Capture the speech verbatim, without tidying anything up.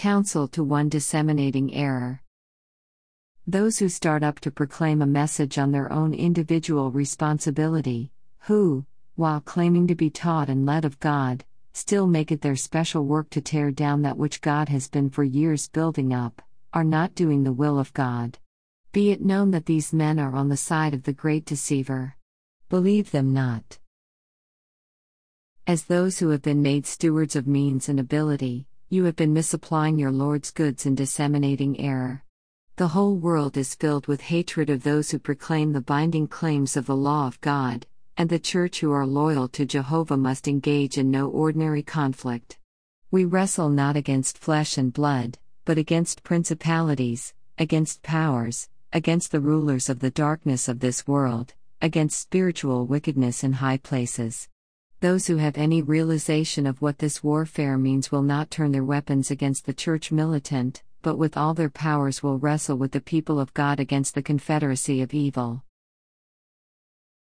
Counsel to one disseminating error. Those who start up to proclaim a message on their own individual responsibility, who, while claiming to be taught and led of God, still make it their special work to tear down that which God has been for years building up, are not doing the will of God. Be it known that these men are on the side of the great deceiver. Believe them not. As those who have been made stewards of means and ability, you have been misapplying your Lord's goods and disseminating error. The whole world is filled with hatred of those who proclaim the binding claims of the law of God, and the Church who are loyal to Jehovah must engage in no ordinary conflict. We wrestle not against flesh and blood, but against principalities, against powers, against the rulers of the darkness of this world, against spiritual wickedness in high places. Those who have any realization of what this warfare means will not turn their weapons against the Church militant, but with all their powers will wrestle with the people of God against the confederacy of evil.